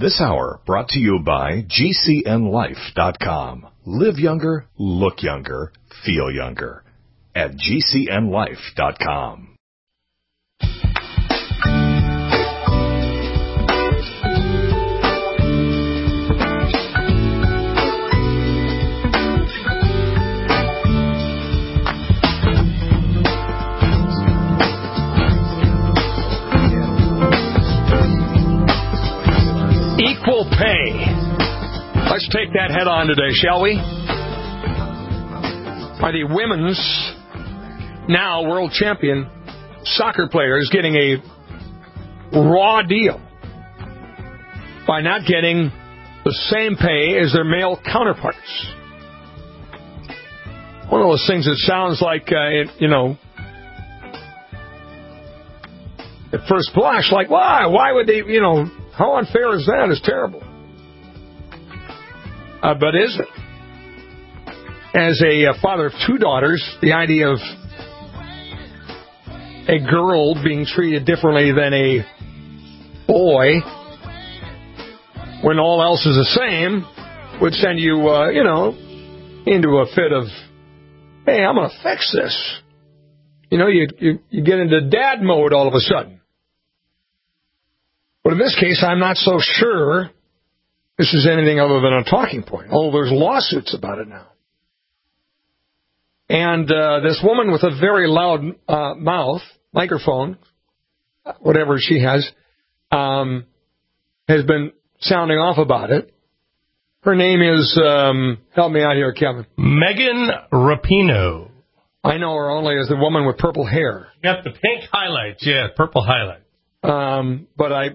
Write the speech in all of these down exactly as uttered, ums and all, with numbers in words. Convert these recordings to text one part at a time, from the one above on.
This hour brought to you by G C N Life dot com. Live younger, look younger, feel younger at G C N Life dot com. Equal pay. Let's take that head on today, shall we? Are the women's now world champion soccer players getting a raw deal by not getting the same pay as their male counterparts? One of those things that sounds like, uh, it, you know, at first blush, like, why? Why would they, you know, how unfair is that? It's terrible. Uh, but is it? As a uh, father of two daughters, the idea of a girl being treated differently than a boy when all else is the same would send you, uh, you know, into a fit of, hey, I'm going to fix this. You know, you, you, you get into dad mode all of a sudden. But in this case, I'm not so sure this is anything other than a talking point, although there's lawsuits about it now. And uh, this woman with a very loud uh, mouth, microphone, whatever she has, um, has been sounding off about it. Her name is, um, help me out here, Kevin. Megan Rapinoe. I know her only as the woman with purple hair. Got the pink highlights, yeah, purple highlights. Um, but I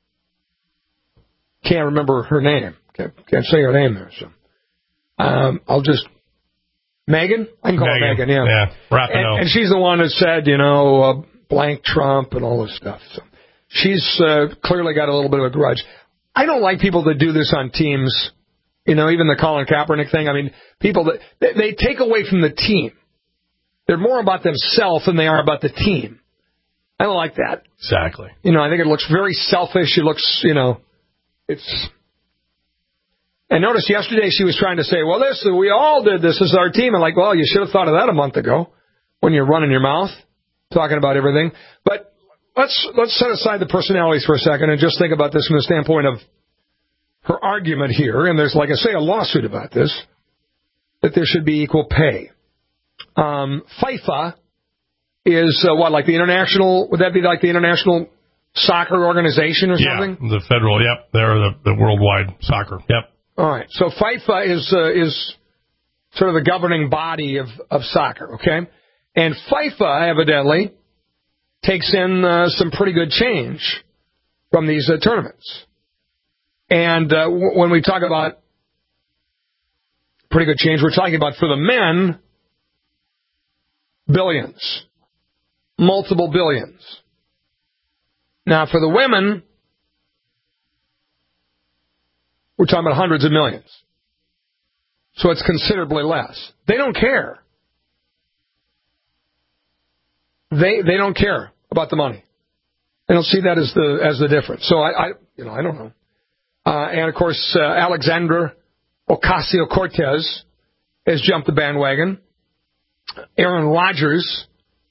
can't remember her name. Can't, can't say her name there. So um, I'll just Megan. I can call Megan, her Megan. Yeah, yeah. Rapinoe. And, and she's the one that said, you know, uh, blank Trump and all this stuff. So she's uh, clearly got a little bit of a grudge. I don't like people that do this on teams. You know, even the Colin Kaepernick thing. I mean, people that they, they take away from the team. They're more about themselves than they are about the team. I don't like that. Exactly. You know, I think it looks very selfish. It looks, you know, it's. And notice yesterday she was trying to say, well, this, we all did this. This is our team. And like, well, you should have thought of that a month ago when you're running your mouth, talking about everything. But let's let's set aside the personalities for a second and just think about this from the standpoint of her argument here. And there's, like I say, a lawsuit about this, that there should be equal pay. Um, FIFA is uh, what, like the international, would that be like the international soccer organization or something? Yeah, the federal, yep. They're the, the worldwide soccer, yep. All right. So FIFA is uh, is sort of the governing body of, of soccer, okay? And FIFA, evidently, takes in uh, some pretty good change from these uh, tournaments. And uh, w- when we talk about pretty good change, we're talking about for the men, billions. Multiple billions. Now, for the women, we're talking about hundreds of millions. So it's considerably less. They don't care. They they don't care about the money. They don't see that as the as the difference. So I, I you know I don't know. Uh, and of course, uh, Alexandra Ocasio-Cortez has jumped the bandwagon. Aaron Rodgers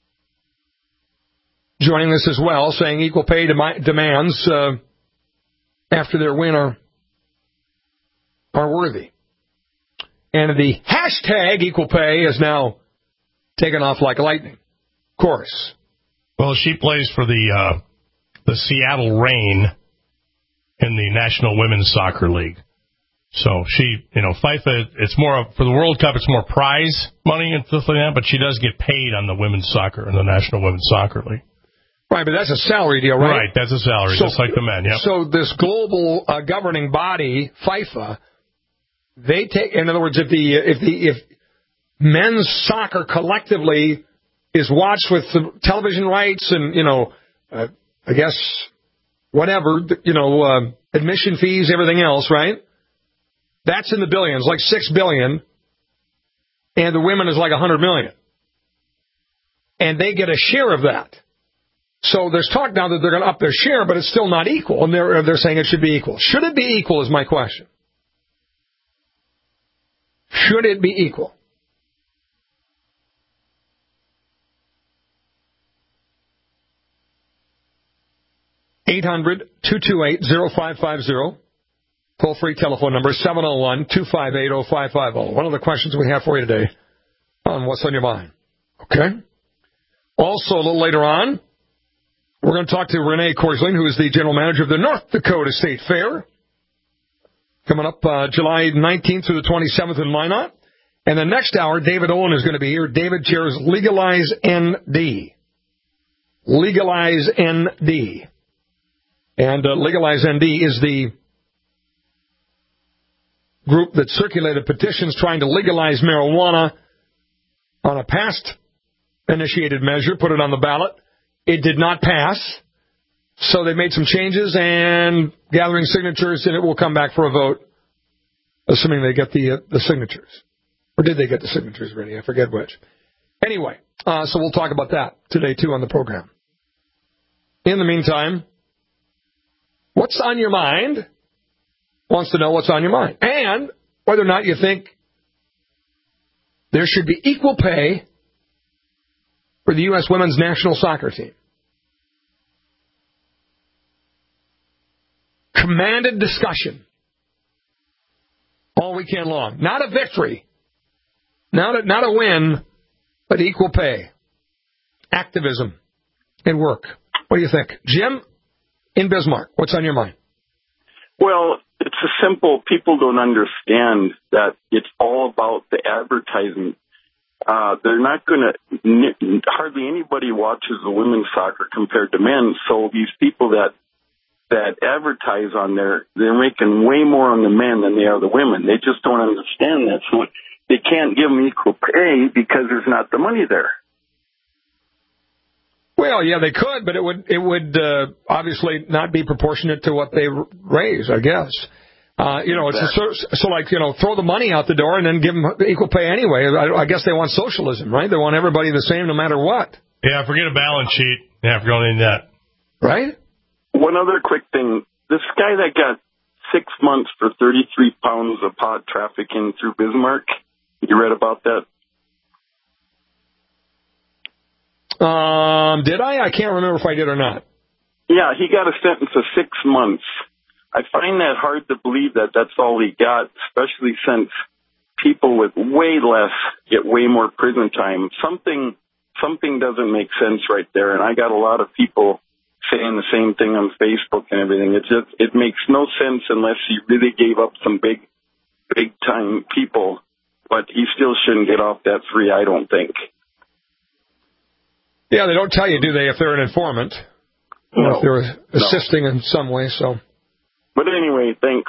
joining this as well, saying equal pay dem- demands uh, after their win are, are worthy. And the hashtag equal pay is now taken off like lightning. Of course. Well, she plays for the uh, the Seattle Reign in the National Women's Soccer League. So she, you know, FIFA, it's more, for the World Cup, it's more prize money and stuff like that, but she does get paid on the women's soccer in the National Women's Soccer League. Right, but that's a salary deal, right? Right, that's a salary, so, just like the men, yep. So this global uh, governing body, FIFA, they take, in other words, if the if the if men's soccer collectively is watched with the television rights and, you know, uh, I guess, whatever, you know, uh, admission fees, everything else, right? That's in the billions, like six billion, and the women is like a hundred million. And they get a share of that. So there's talk now that they're going to up their share, but it's still not equal, and they're they're saying it should be equal. Should it be equal is my question. Should it be equal? eight hundred, two two eight, oh five five oh. Toll-free telephone number seven oh one, two five eight, oh five five oh. One of the questions we have for you today on What's on Your Mind. Okay? Also, a little later on, we're going to talk to Renee Korsling, who is the general manager of the North Dakota State Fair. Coming up uh, July nineteenth through the twenty-seventh in Minot. And the next hour, David Owen is going to be here. David chairs Legalize N D. Legalize N D. And uh, Legalize N D is the group that circulated petitions trying to legalize marijuana on a past initiated measure, put it on the ballot. It did not pass, so they made some changes and gathering signatures, and it will come back for a vote, assuming they get the uh, the signatures. Or did they get the signatures already? I forget which. Anyway, uh, so we'll talk about that today, too, on the program. In the meantime, what's on your mind? Wants to know what's on your mind. And whether or not you think there should be equal pay for the U S women's national soccer team. Commanded discussion all weekend long. Not a victory. Not a, not a win, but equal pay. Activism and work. What do you think? Jim, in Bismarck, what's on your mind? Well, it's a simple, people don't understand that it's all about the advertising. Uh, they're not going to, hardly anybody watches the women's soccer compared to men, so these people that that advertise on there, they're making way more on the men than they are the women. They just don't understand that, so they can't give them equal pay because there's not the money there. Well, yeah, they could, but it would it would uh, obviously not be proportionate to what they raise, I guess. Uh, you know, it's a, so, so like, you know, throw the money out the door and then give them equal pay anyway. I, I guess they want socialism, right? They want everybody the same no matter what. Yeah, forget a balance sheet. Yeah, forget any of that. Right? One other quick thing. This guy that got six months for thirty-three pounds of pot trafficking through Bismarck, you read about that? Um, did I? I can't remember if I did or not. Yeah, he got a sentence of six months. I find that hard to believe that that's all he got, especially since people with way less get way more prison time. Something something doesn't make sense right there, and I got a lot of people saying the same thing on Facebook and everything. It just it makes no sense unless he really gave up some big, big time people, but he still shouldn't get off that free, I don't think. Yeah, they don't tell you, do they, if they're an informant? No. Or if they're assisting no. in some way, so. But anyway, thanks.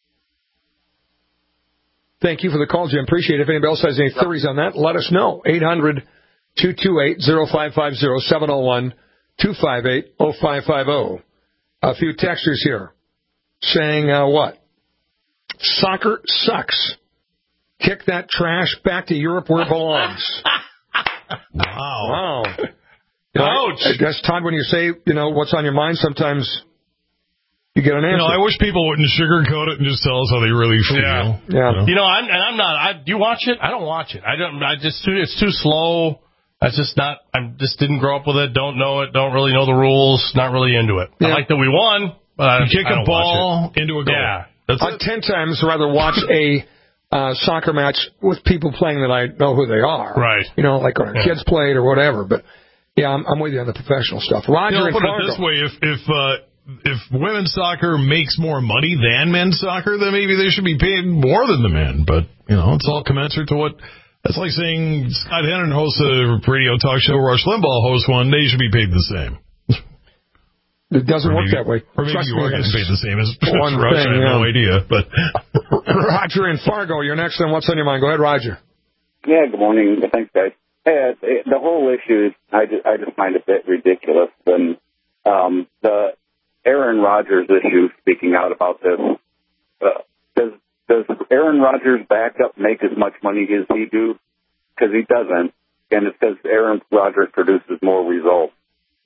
Thank you for the call, Jim. Appreciate it. If anybody else has any theories on that, let us know. eight hundred, two two eight, oh five five oh, seven oh one, two five eight, oh five five oh. A few texters here saying uh, what? Soccer sucks. Kick that trash back to Europe where it belongs. Wow. Wow. Ouch. I guess, Todd, when you say, you know, what's on your mind, sometimes you get an answer. You know, I wish people wouldn't sugarcoat it and just tell us how they really feel. Yeah. yeah. You know, you know I'm, and I'm not, I, do you watch it? I don't watch it. I don't, I just, it's too slow. That's just not, I just didn't grow up with it, don't know it, don't really know the rules, not really into it. Yeah. I like that we won, but I, you kick I don't a ball watch it. into a goal. Yeah. That's I'd ten times rather watch a uh, soccer match with people playing that I know who they are. Right. You know, like our yeah. kids played or whatever. But, yeah, I'm, I'm with you on the professional stuff. Roger, you know, and put Fargo. it this way, if, if, uh, if women's soccer makes more money than men's soccer, then maybe they should be paid more than the men. But, you know, it's all commensurate to what... That's like saying Scott Hennon hosts a radio talk show, Rush Limbaugh hosts one, they should be paid the same. It doesn't or work maybe, that way. Or maybe Trust you me, are getting paid the same as one Rush, thing, I have yeah. no idea. But Roger in Fargo, you're next on What's on Your Mind. Go ahead, Roger. Yeah, good morning. Thanks, guys. Hey, the whole issue, I just, I just find it a bit ridiculous. And um, the Aaron Rodgers issue, speaking out about this, uh, does does Aaron Rodgers' backup make as much money as he do? Because he doesn't, and it's because Aaron Rodgers produces more results.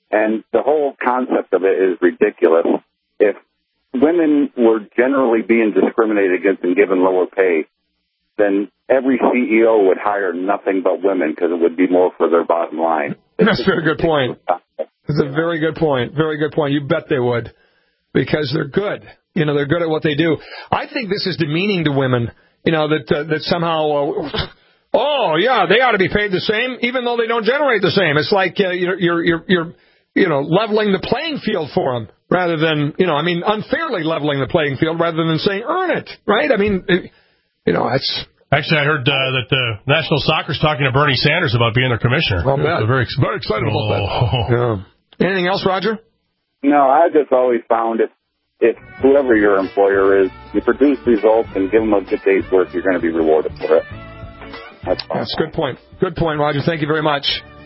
And the whole concept of it is ridiculous. If women were generally being discriminated against and given lower pay, then every C E O would hire nothing but women because it would be more for their bottom line. That's a very good point. That's a very good point. Very good point. You bet they would, because they're good. You know, they're good at what they do. I think this is demeaning to women, you know, that uh, that somehow, uh, oh, yeah, they ought to be paid the same, even though they don't generate the same. It's like uh, you're, you're, you're, you're, you know, leveling the playing field for them rather than, you know, I mean, unfairly leveling the playing field rather than saying earn it, right? I mean, it, you know, that's... Actually, I heard uh, that the National Soccer's talking to Bernie Sanders about being their commissioner. Well, they're very, very excited about that. Yeah. Anything else, Roger? No, I just always found if, if whoever your employer is, you produce results and give them a good day's work, you're going to be rewarded for it. That's, That's a good point. Good point, Roger. Thank you very much.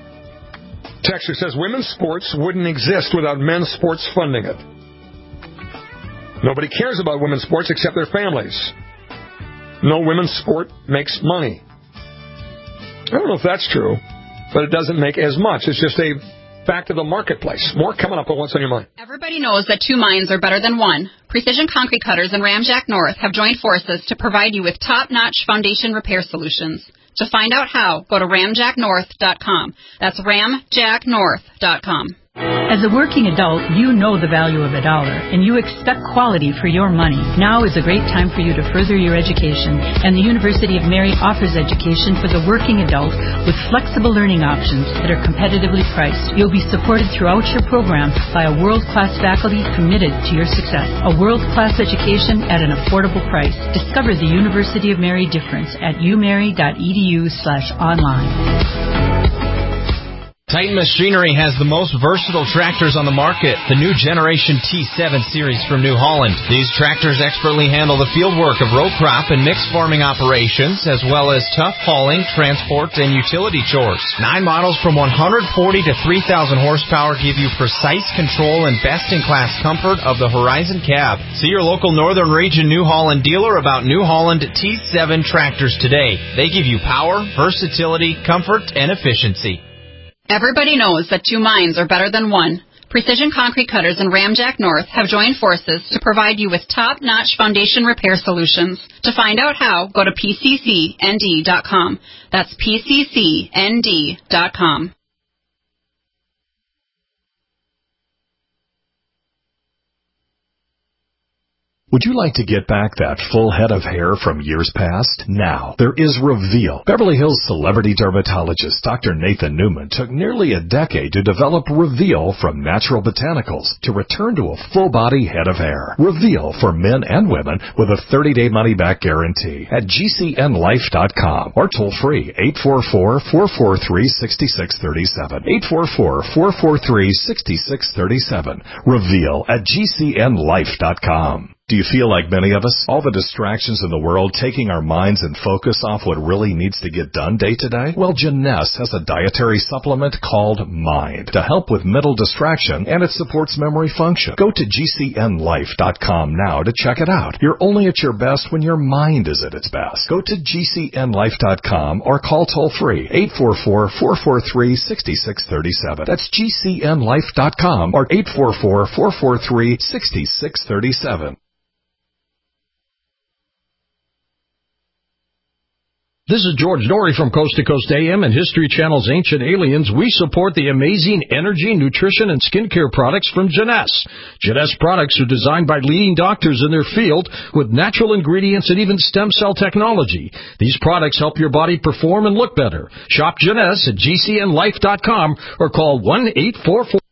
Texter says, women's sports wouldn't exist without men's sports funding it. Nobody cares about women's sports except their families. No women's sport makes money. I don't know if that's true, but it doesn't make as much. It's just a fact of the marketplace. More coming up on What's on Your Mind. Everybody knows that two minds are better than one. Precision Concrete Cutters and Ramjack North have joined forces to provide you with top-notch foundation repair solutions. To find out how, go to ramjack north dot com. That's ramjack north dot com. As a working adult, you know the value of a dollar, and you expect quality for your money. Now is a great time for you to further your education, and the University of Mary offers education for the working adult with flexible learning options that are competitively priced. You'll be supported throughout your program by a world-class faculty committed to your success. A world-class education at an affordable price. Discover the University of Mary difference at umary.edu slash online. Titan Machinery has the most versatile tractors on the market, the new Generation T seven series from New Holland. These tractors expertly handle the field work of row crop and mixed farming operations, as well as tough hauling, transport, and utility chores. Nine models from one hundred forty to three thousand horsepower give you precise control and best-in-class comfort of the Horizon cab. See your local Northern Region New Holland dealer about New Holland T seven tractors today. They give you power, versatility, comfort, and efficiency. Everybody knows that two minds are better than one. Precision Concrete Cutters and Ramjack North have joined forces to provide you with top-notch foundation repair solutions. To find out how, go to P C C N D dot com. That's P C C N D dot com. Would you like to get back that full head of hair from years past? Now, there is Reveal. Beverly Hills celebrity dermatologist Doctor Nathan Newman took nearly a decade to develop Reveal from natural botanicals to return to a full-body head of hair. Reveal for men and women with a thirty-day money-back guarantee at G C N life dot com or toll-free eight four four, four four three, six six three seven. eight four four, four four three, six six three seven. Reveal at G C N life dot com. Do you feel like many of us? All the distractions in the world taking our minds and focus off what really needs to get done day to day? Well, Jeunesse has a dietary supplement called Mind to help with mental distraction, and it supports memory function. Go to G C N life dot com now to check it out. You're only at your best when your mind is at its best. Go to G C N life dot com or call toll-free eight four four, four four three, six six three seven. That's G C N life dot com or eight four four, four four three, six six three seven. This is George Norrie from Coast to Coast A M and History Channel's Ancient Aliens. We support the amazing energy, nutrition, and skincare products from Jeunesse. Jeunesse products are designed by leading doctors in their field with natural ingredients and even stem cell technology. These products help your body perform and look better. Shop Jeunesse at G C N life dot com or call one eight four four.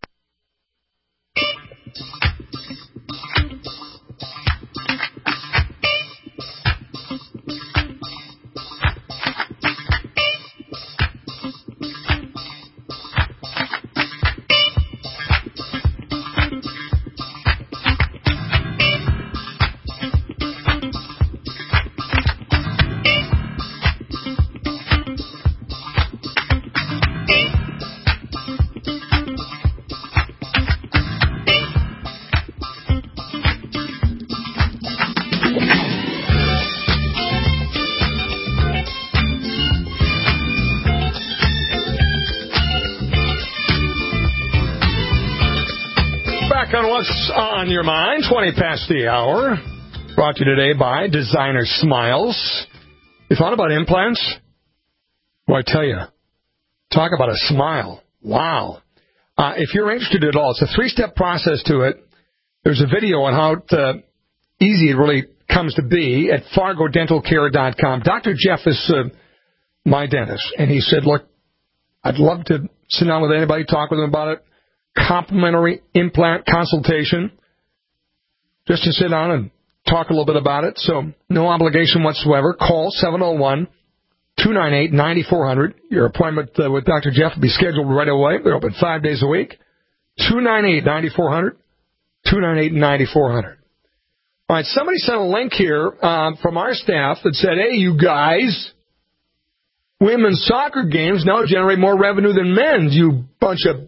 What's on your mind? twenty past the hour. Brought to you today by Designer Smiles. You thought about implants? Well, I tell you, talk about a smile. Wow. Uh, if you're interested at all, it's a three-step process to it. There's a video on how uh, easy it really comes to be at fargo dental care dot com. Doctor Jeff is uh, my dentist, and he said, look, I'd love to sit down with anybody, talk with them about it. Complimentary implant consultation, just to sit down and talk a little bit about it. So no obligation whatsoever. Call seven oh one, two nine eight, nine four zero zero. Your appointment uh, with Doctor Jeff will be scheduled right away. They're open five days a week. two nine eight, nine four zero zero. two nine eight, nine four zero zero. All right, somebody sent a link here uh, from our staff that said, hey, you guys, women's soccer games now generate more revenue than men's, you bunch of,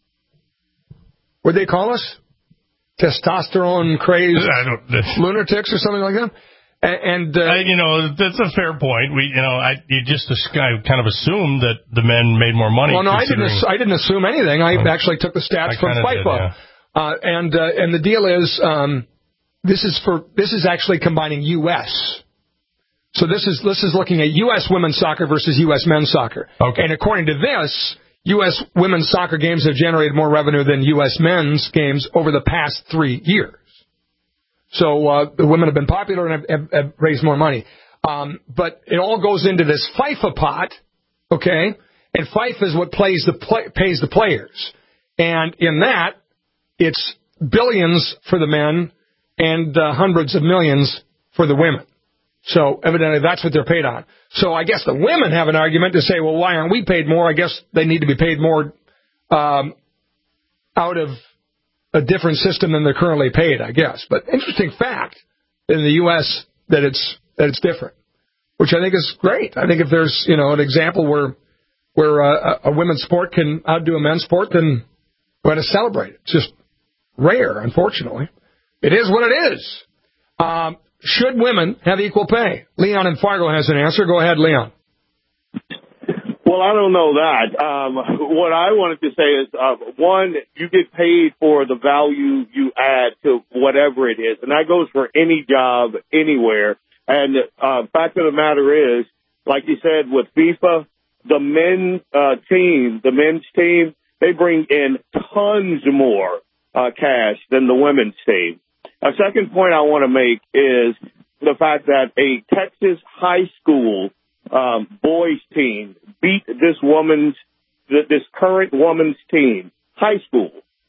what'd they call us? Testosterone crazed lunatics or something like that? And, uh, uh, you know, that's a fair point. We, you know, I you just I kind of assumed that the men made more money. Well, no, I didn't. I didn't assume anything. I oh, actually took the stats I from FIFA. Did, yeah. uh, and uh, and the deal is, um, this is for this is actually combining U S So this is this is looking at U S women's soccer versus U S men's soccer. Okay. And according to this, U S women's soccer games have generated more revenue than U S men's games over the past three years. So uh, the women have been popular and have, have, have raised more money. Um, but it all goes into this FIFA pot, okay? And FIFA is what plays the play, pays the players. And in that, it's billions for the men and uh, hundreds of millions for the women. So evidently that's what they're paid on. So I guess the women have an argument to say, well, why aren't we paid more? I guess they need to be paid more um, out of a different system than they're currently paid, I guess. But interesting fact in the U S that it's that it's different, which I think is great. I think if there's, you know, an example where where uh, a women's sport can outdo a men's sport, then we ought to celebrate it. It's just rare, unfortunately. It is what it is. Um, Should women have equal pay? Leon in Fargo has an answer. Go ahead, Leon. Well, I don't know that. Um, what I wanted to say is, uh, one, you get paid for the value you add to whatever it is, and that goes for any job anywhere. And uh, fact of the matter is, like you said, with FIFA, the men's uh, team, the men's team, they bring in tons more uh, cash than the women's team. A second point I want to make is the fact that a Texas high school um, boys team beat this woman's, this current woman's team, high school.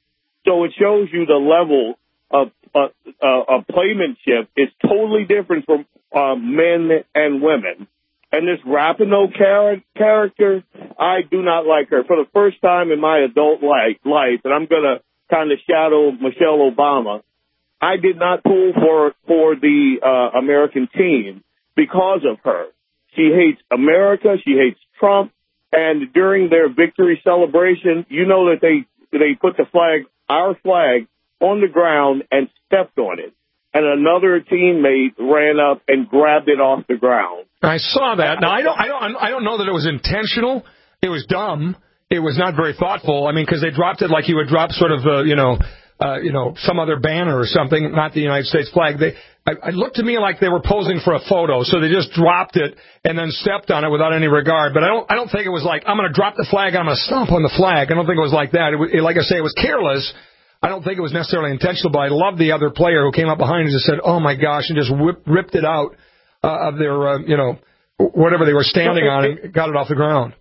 So it shows you the level of uh, uh, of playmanship is totally different from uh, men and women. And this Rapinoe char- character, I do not like her. For the first time in my adult life, life and I'm going to kind of shadow Michelle Obama, I did not pull for for the uh, American team because of her. She hates America. She hates Trump. And during their victory celebration, you know that they they put the flag, our flag, on the ground and stepped on it. And another teammate ran up and grabbed it off the ground. I saw that. Now I don't I don't I don't know that it was intentional. It was dumb. It was not very thoughtful. I mean, because they dropped it like you would drop sort of uh, you know. Uh, you know, some other banner or something, not the United States flag. They, I, it looked to me like they were posing for a photo, so they just dropped it and then stepped on it without any regard. But I don't, I don't think it was like, I'm going to drop the flag, I'm going to stomp on the flag. I don't think it was like that. It, it, like I say, it was careless. I don't think it was necessarily intentional, but I love the other player who came up behind and just said, oh my gosh, and just whip, ripped it out uh, of their, uh, you know, whatever they were standing on and got it off the ground.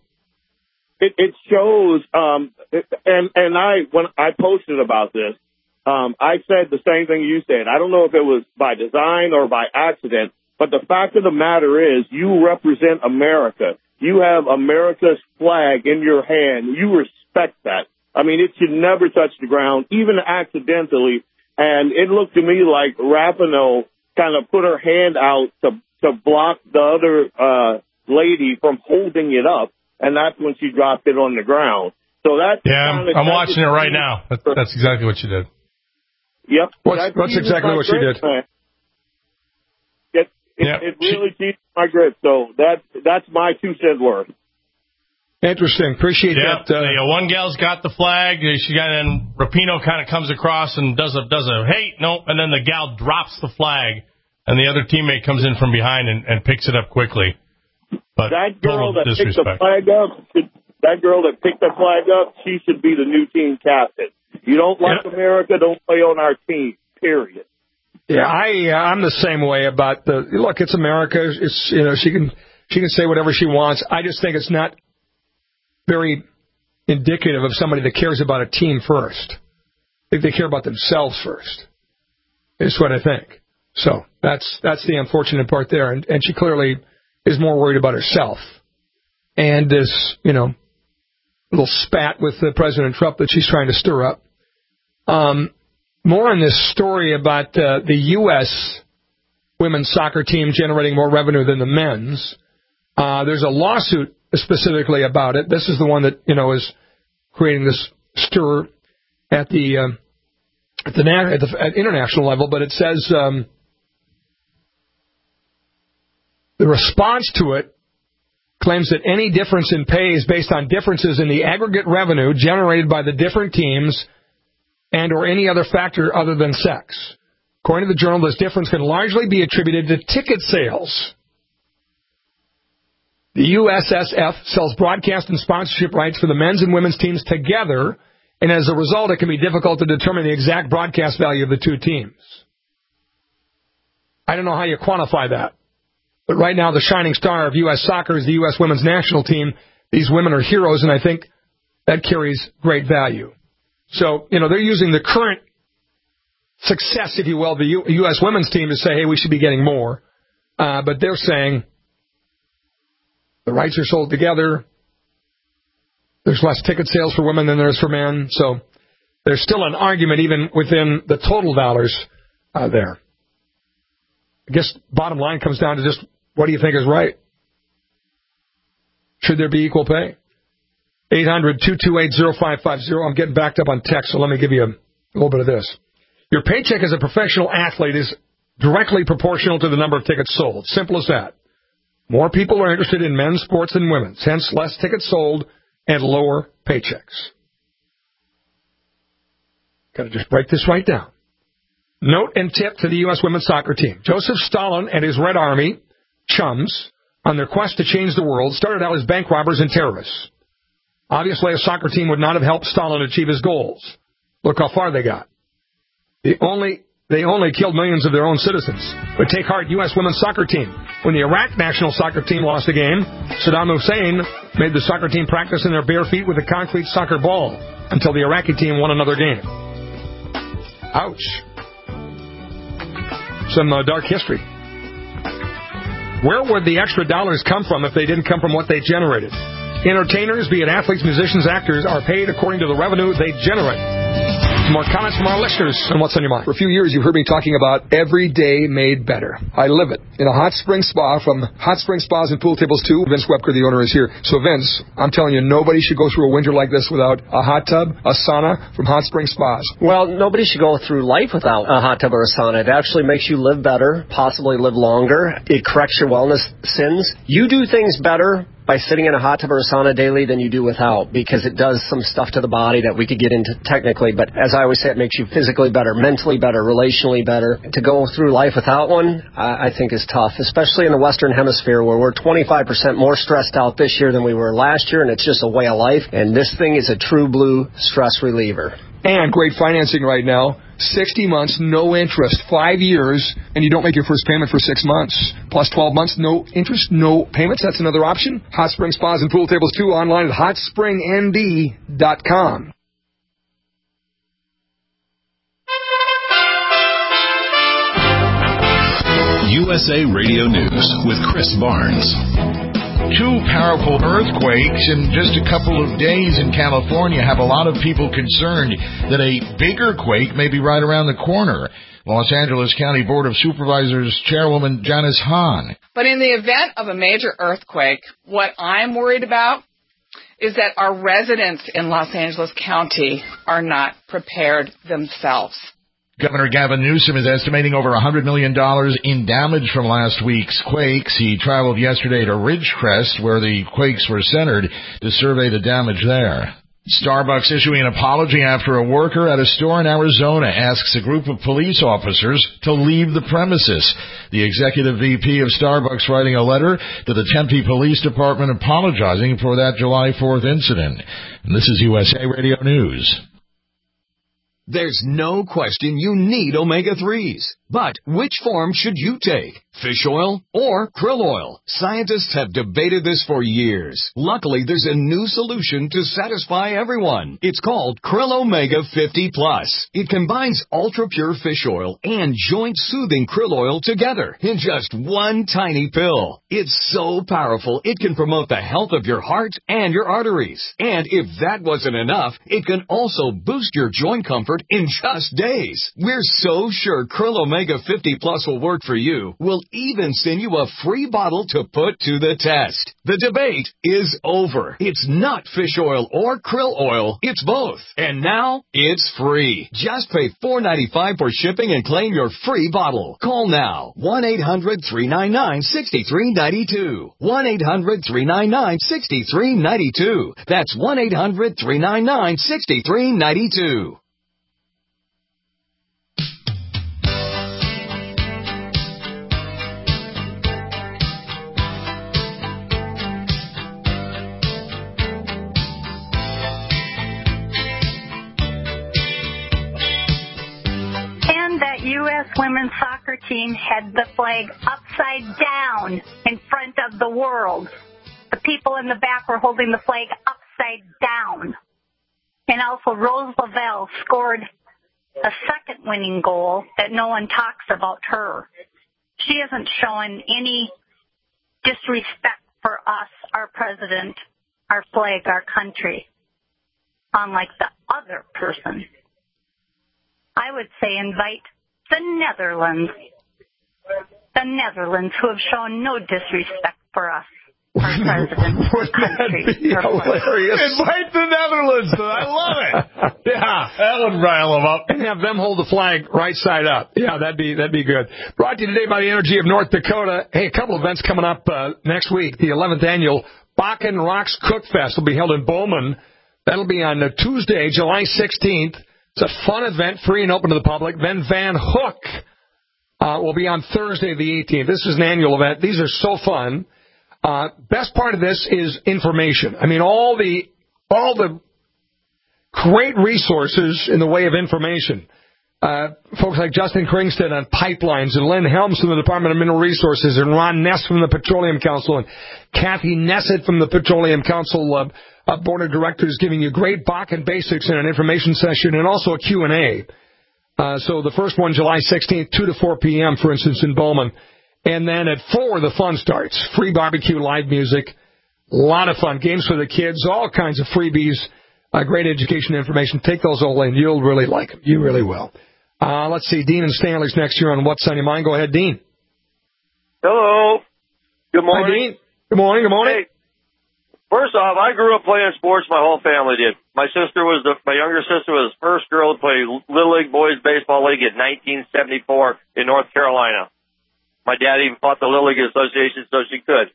It, it shows, um, and, and I, when I posted about this, Um, I said the same thing you said. I don't know if it was by design or by accident, but the fact of the matter is you represent America. You have America's flag in your hand. You respect that. I mean, it should never touch the ground, even accidentally. And it looked to me like Rapinoe kind of put her hand out to, to block the other uh, lady from holding it up, and that's when she dropped it on the ground. So that yeah, I'm watching it right now. That's, that's exactly what she did. Yep. What's, that's exactly what she did. Man. It, it, yep. it really cheats my grip. So that, that's my two cent worth. Interesting. Appreciate yep. that. Uh, the, uh, one gal's got the flag. She got, and Rapinoe kind of comes across and does a does a hey no, and then the gal drops the flag, and the other teammate comes in from behind and, and picks it up quickly. But that girl that disrespect. picked the flag up, should, that girl that picked the flag up, she should be the new team captain. You don't like yeah. America, don't play on our team. Period. Yeah, I uh, I'm the same way about the look. It's America. It's you know she can she can say whatever she wants. I just think it's not very indicative of somebody that cares about a team first. I think they care about themselves first. Is what I think. So that's that's the unfortunate part there. And, and she clearly is more worried about herself. And this, you know, little spat with uh, President Trump that she's trying to stir up. Um, more on this story about uh, the U S women's soccer team generating more revenue than the men's. Uh, there's a lawsuit specifically about it. This is the one that, you know, is creating this stir at the uh, at the, at the at international level. But it says um, the response to it claims that any difference in pay is based on differences in the aggregate revenue generated by the different teams and or any other factor other than sex. According to the journal, this difference can largely be attributed to ticket sales. The U S S F sells broadcast and sponsorship rights for the men's and women's teams together, and as a result, it can be difficult to determine the exact broadcast value of the two teams. I don't know how you quantify that, but right now the shining star of U S soccer is the U S women's national team. These women are heroes, and I think that carries great value. So, you know, they're using the current success, if you will, of the U S women's team to say, hey, we should be getting more. Uh, but they're saying the rights are sold together. There's less ticket sales for women than there is for men. So there's still an argument even within the total dollars uh, there. I guess bottom line comes down to just what do you think is right? Should there be equal pay? eight hundred, two two eight, oh five five oh. I'm getting backed up on text, so let me give you a little bit of this. Your paycheck as a professional athlete is directly proportional to the number of tickets sold. Simple as that. More people are interested in men's sports than women's, hence less tickets sold and lower paychecks. Got to just break this right down. Note and tip to the U S women's soccer team. Joseph Stalin and his Red Army chums, on their quest to change the world, started out as bank robbers and terrorists. Obviously, a soccer team would not have helped Stalin achieve his goals. Look how far they got. The only... They only killed millions of their own citizens. But take heart, U S women's soccer team. When the Iraq national soccer team lost a game, Saddam Hussein made the soccer team practice in their bare feet with a concrete soccer ball until the Iraqi team won another game. Ouch. Some uh, dark history. Where would the extra dollars come from if they didn't come from what they generated? Entertainers, be it athletes, musicians, actors, are paid according to the revenue they generate. More comments from our listeners on What's on Your Mind. For a few years, you've heard me talking about Every Day Made Better. I live it. In a hot spring spa from Hot Spring Spas and Pool Tables two, Vince Webker, the owner, is here. So, Vince, I'm telling you, nobody should go through a winter like this without a hot tub, a sauna from Hot Spring Spas. Well, nobody should go through life without a hot tub or a sauna. It actually makes you live better, possibly live longer. It corrects your wellness sins. You do things better by sitting in a hot tub or a sauna daily than you do without, because it does some stuff to the body that we could get into technically, but as I always say, it makes you physically better, mentally better, relationally better. To go through life without one, I think is tough, especially in the Western Hemisphere where we're twenty-five percent more stressed out this year than we were last year, and it's just a way of life, and this thing is a true blue stress reliever. And great financing right now. sixty months, no interest, five years, and you don't make your first payment for six months. Plus twelve months, no interest, no payments. That's another option. Hot Spring Spas and Pool Tables two, online at hot spring n d dot com. U S A Radio News with Chris Barnes. Two powerful earthquakes in just a couple of days in California have a lot of people concerned that a bigger quake may be right around the corner. Los Angeles County Board of Supervisors Chairwoman Janice Hahn. But in the event of a major earthquake, what I'm worried about is that our residents in Los Angeles County are not prepared themselves. Governor Gavin Newsom is estimating over one hundred million dollars in damage from last week's quakes. He traveled yesterday to Ridgecrest, where the quakes were centered, to survey the damage there. Starbucks issuing an apology after a worker at a store in Arizona asks a group of police officers to leave the premises. The executive V P of Starbucks writing a letter to the Tempe Police Department apologizing for that July fourth incident. And this is U S A Radio News. There's no question you need omega threes. But which form should you take? Fish oil or krill oil? Scientists have debated this for years. Luckily, there's a new solution to satisfy everyone. It's called Krill Omega fifty plus. It combines ultra-pure fish oil and joint-soothing krill oil together in just one tiny pill. It's so powerful, it can promote the health of your heart and your arteries. And if that wasn't enough, it can also boost your joint comfort in just days. We're so sure Krill Omega fifty plus will work for you. We'll even send you a free bottle to put to the test. The debate is over. It's not fish oil or krill oil. It's both. And now it's free. Just pay four dollars and ninety-five cents for shipping and claim your free bottle. Call now. one eight hundred three nine nine six three nine two. one eight hundred three nine nine six three nine two. That's one eight hundred three nine nine six three nine two. U S women's soccer team had the flag upside down in front of the world. The people in the back were holding the flag upside down. And also Rose Lavelle scored a second winning goal that no one talks about her. She isn't showing any disrespect for us, our president, our flag, our country, unlike the other person. I would say invite the Netherlands, the Netherlands, who have shown no disrespect for us, our president, our country. That'd be hilarious. Invite the Netherlands. I love it. Yeah, that would rile them up. And have them hold the flag right side up. Yeah, that'd be that'd be good. Brought to you today by the Energy of North Dakota. Hey, a couple events coming up uh, next week. The eleventh annual Bakken Rocks Cook Fest will be held in Bowman. That'll be on uh, Tuesday, July sixteenth. It's a fun event, free and open to the public. Then Van Hook uh, will be on Thursday the eighteenth. This is an annual event. These are so fun. Uh, best part of this is information. I mean, all the all the great resources in the way of information. Uh, folks like Justin Kringstead on pipelines, and Lynn Helms from the Department of Mineral Resources, and Ron Ness from the Petroleum Council, and Kathy Nessett from the Petroleum Council uh, uh, Board of Directors, giving you great Bakken basics in an information session, and also a Q and A. Uh, so the first one, July sixteenth, two to four p.m., for instance, in Bowman. And then at four, the fun starts. Free barbecue, live music, a lot of fun. Games for the kids, all kinds of freebies, uh, great education information. Take those all in. You'll really like them. You really will. Uh, let's see. Dean and Stanley's next year on What's on Your Mind. Go ahead, Dean. Hello. Good morning. Hi, Dean. Good morning. Good morning. Hey. First off, I grew up playing sports. My whole family did. My sister was the, my younger sister was the first girl to play Little League Boys Baseball League in nineteen seventy-four in North Carolina. My dad even fought the Little League Association so she could.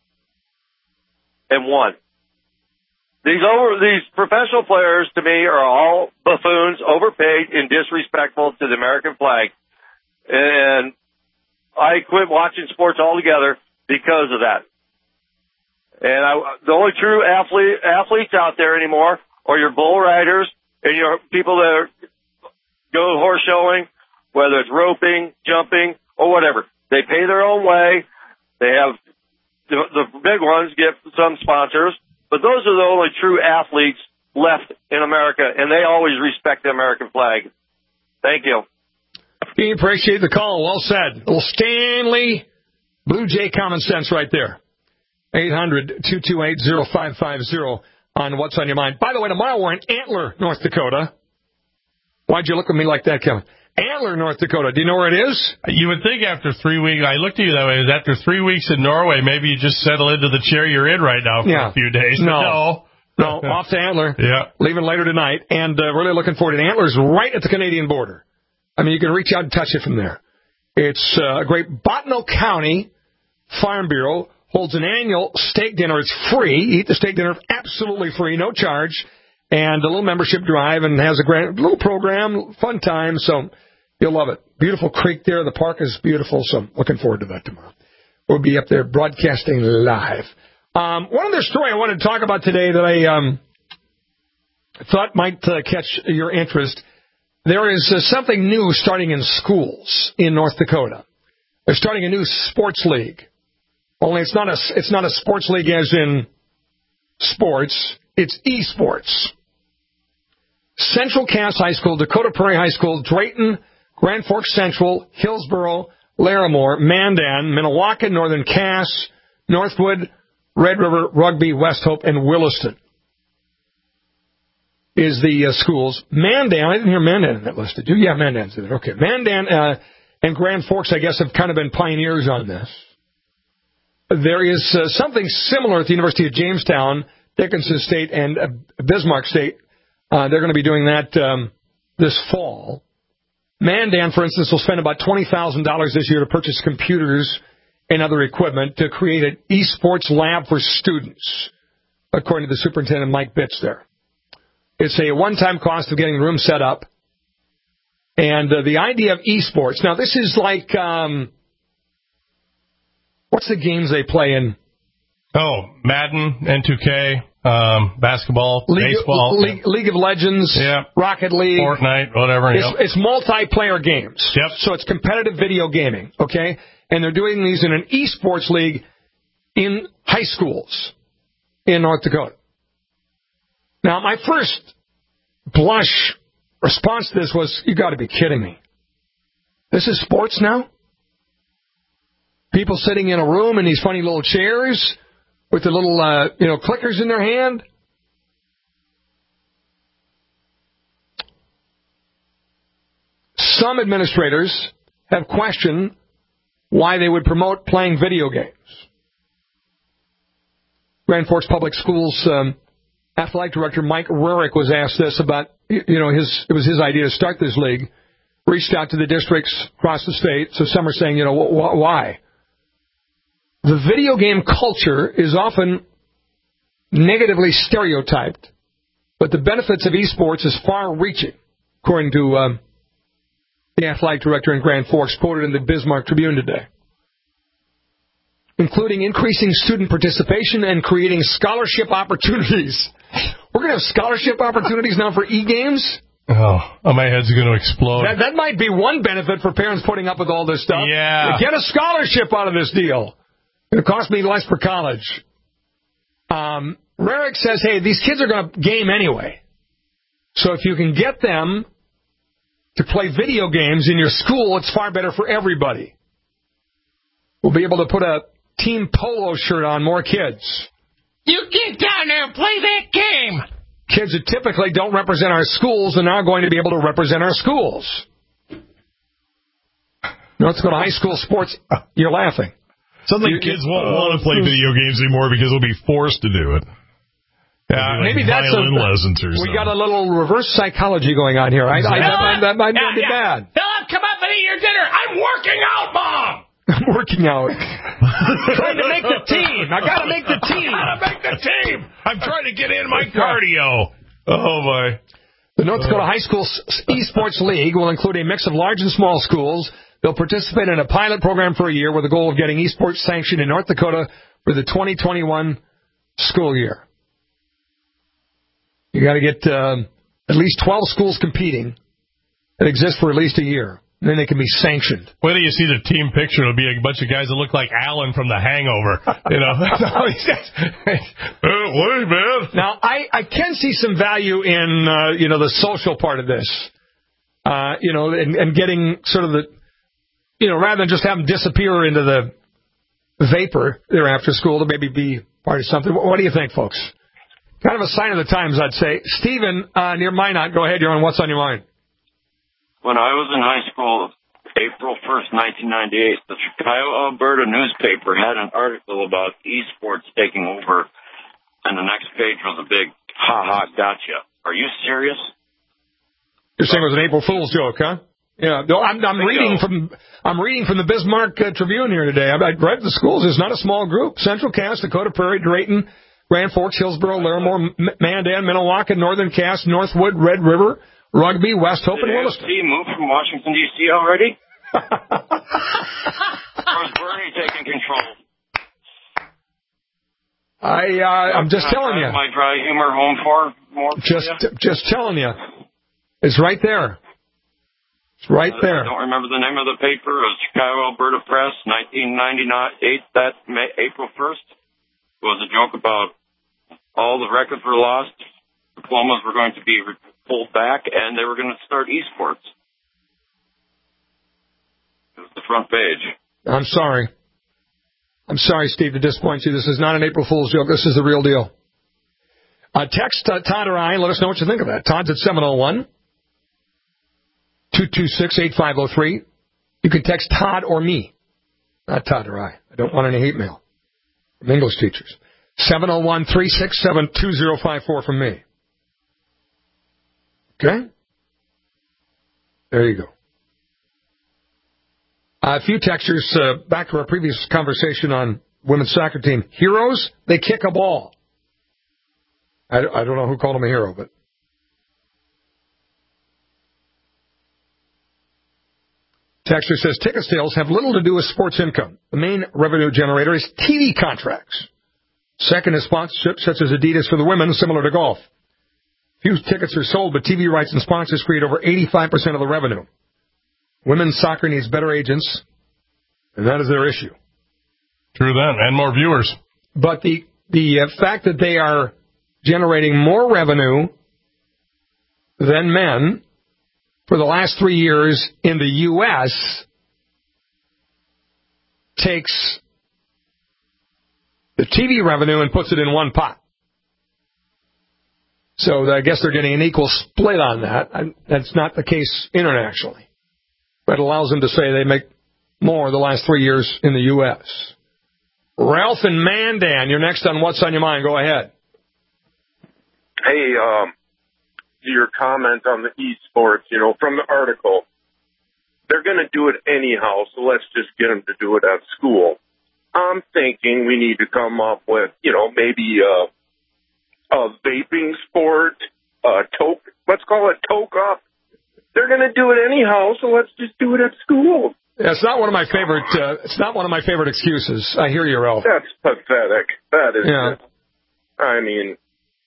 And won. These over, these professional players to me are all buffoons, overpaid, and disrespectful to the American flag. And I quit watching sports altogether because of that. And I, the only true athlete, athletes out there anymore are your bull riders and your people that are, go horse showing, whether it's roping, jumping, or whatever. They pay their own way. They have the, the big ones get some sponsors, but those are the only true athletes left in America, and they always respect the American flag. Thank you. We appreciate the call. Well said. Little Stanley, Blue Jay common sense right there. eight hundred two two eight oh five five oh on What's on Your Mind. By the way, tomorrow we're in Antler, North Dakota. Why'd you look at me like that, Kevin? Antler, North Dakota. Do you know where it is? You would think after three weeks, I looked at you that way, after three weeks in Norway, maybe you just settle into the chair you're in right now for yeah. a few days. No. No, off to Antler. Yeah. Leaving later tonight. And uh, really looking forward to it. Antler's right at the Canadian border. I mean, you can reach out and touch it from there. It's uh, a great Bottineau County Farm Bureau holds an annual steak dinner. It's free. Eat the steak dinner absolutely free, no charge, and a little membership drive, and has a grand little program, fun time. So you'll love it. Beautiful creek there. The park is beautiful. So I'm looking forward to that tomorrow. We'll be up there broadcasting live. Um, one other story I wanted to talk about today that I um, thought might uh, catch your interest. There is uh, something new starting in schools in North Dakota. They're starting a new sports league. Only it's not a it's not a sports league as in sports. It's esports. Central Cass High School, Dakota Prairie High School, Drayton, Grand Forks Central, Hillsboro, Larimore, Mandan, Minnewaca, Northern Cass, Northwood, Red River, Rugby, West Hope, and Williston is the uh, schools. Mandan, I didn't hear Mandan in that list. Did you? Yeah, Mandan's in it. Okay. Mandan uh, and Grand Forks, I guess, have kind of been pioneers on this. There is uh, something similar at the University of Jamestown, Dickinson State, and uh, Bismarck State. Uh, they're going to be doing that um, this fall. Mandan, for instance, will spend about twenty thousand dollars this year to purchase computers and other equipment to create an esports lab for students, according to the superintendent, Mike Bitts there. It's a one-time cost of getting the room set up. And uh, the idea of esports, now this is like, um, what's the games they play in? Oh, Madden, N two K, um, basketball, League, baseball. League, League of Legends, yeah. Rocket League. Fortnite, whatever. It's, yep. it's multiplayer games. Yep. So it's competitive video gaming, okay? And they're doing these in an esports league in high schools in North Dakota. Now, my first blush response to this was, you got to be kidding me. This is sports now? People sitting in a room in these funny little chairs with the little, uh, you know, clickers in their hand? Some administrators have questioned why they would promote playing video games. Grand Forks Public Schools um, athletic director Mike Rurick was asked this about, you know, his it was his idea to start this league. Reached out to the districts across the state, so some are saying, you know, wh- why? The video game culture is often negatively stereotyped, but the benefits of esports is far-reaching, according to um, the athletic director in Grand Forks, quoted in the Bismarck Tribune today, including increasing student participation and creating scholarship opportunities. We're going to have scholarship opportunities now for e-games? Oh, my head's going to explode. That, that might be one benefit for parents putting up with all this stuff. Yeah. Get a scholarship out of this deal. It'll cost me less for college. Um, Rarick says, hey, these kids are going to game anyway. So if you can get them to play video games in your school, it's far better for everybody. We'll be able to put a team polo shirt on more kids. You get down there and play that game. Kids that typically don't represent our schools are now going to be able to represent our schools. North Dakota high school sports, you're laughing. Sounds like kids won't uh, want to play video games anymore because they'll be forced to do it. Yeah, like maybe that's a, lessons or we something. got a little reverse psychology going on here. I, I, that, that might not be bad. Philip, come up and eat your dinner. I'm working out, Mom. I'm working out. Trying to make the team. I got to make the team. I got to make the team. I'm trying to get in my cardio. Oh, my. The North Dakota High School Esports League will include a mix of large and small schools. They'll participate in a pilot program for a year with the goal of getting esports sanctioned in North Dakota for the twenty twenty-one school year. You got to get uh, at least twelve schools competing that exist for at least a year. And then they can be sanctioned. Wait till you see the team picture. It'll be a bunch of guys that look like Alan from The Hangover. You know. uh, what, man? Now, I, I can see some value in, uh, you know, the social part of this. Uh, you know, and, and getting sort of the, you know, rather than just have them disappear into the vapor there after school, to maybe be part of something. What, what do you think, folks? Kind of a sign of the times, I'd say. Stephen, uh, near Minot, go ahead. You're on What's on Your Mind. When I was in high school, April first, nineteen ninety-eight, the Chicago Alberta newspaper had an article about esports taking over, and the next page was a big, ha-ha, gotcha. Are you serious? You're saying it was an April Fool's joke, huh? Yeah, no, I'm, I'm reading from I'm reading from the Bismarck uh, Tribune here today. I, I read the schools. It's not a small group. Central Cass, Dakota Prairie, Drayton, Grand Forks, Hillsboro, Larimore, M- Mandan, Minnewaca, Northern Cass, Northwood, Red River, Rugby, West Hope, and Williston. Did A F C move from Washington, D C already? Or is Bernie taking control? I, uh, I'm just Can I telling drive you. my dry humor home for more. for Just, you? just telling you. It's right there. It's right Uh, there. I don't remember the name of the paper. It was Chicago Alberta Press, nineteen ninety-eight, that May, April first. It was a joke about all the records were lost, diplomas were going to be pulled back, and they were going to start esports. It was the front page. I'm sorry. I'm sorry, Steve, to disappoint you. This is not an April Fool's joke. This is the real deal. Uh, text uh, Todd or I and let us know what you think of that. Todd's at seven oh one, two two six, eight five oh three. You can text Todd or me, not Todd or I. I don't want any hate mail from English teachers. seven oh one, three six seven, two oh five four from me. Okay? There you go. Uh, a few textures, uh, back to our previous conversation on women's soccer team. Heroes, they kick a ball. I, I don't know who called him a hero, but. Texter says ticket sales have little to do with sports income. The main revenue generator is T V contracts. Second is sponsorships such as Adidas for the women, similar to golf. Few tickets are sold, but T V rights and sponsors create over eighty-five percent of the revenue. Women's soccer needs better agents, and that is their issue. True that, and more viewers. But the the uh, fact that they are generating more revenue than men for the last three years in the U S takes the T V revenue and puts it in one pot. So I guess they're getting an equal split on that. That's not the case internationally. But it allows them to say they make more the last three years in the U S Ralph and Mandan, you're next on What's on Your Mind. Go ahead. Hey, um, your comment on the esports, you know, from the article, they're going to do it anyhow, so let's just get them to do it at school. I'm thinking we need to come up with, you know, maybe a, a vaping sport, a toke, let's call it toke up. They're going to do it anyhow, so let's just do it at school. Yeah, it's not one of my favorite. Uh, it's not one of my favorite excuses. I hear you, Ralph. That's pathetic. That is. Yeah. I mean,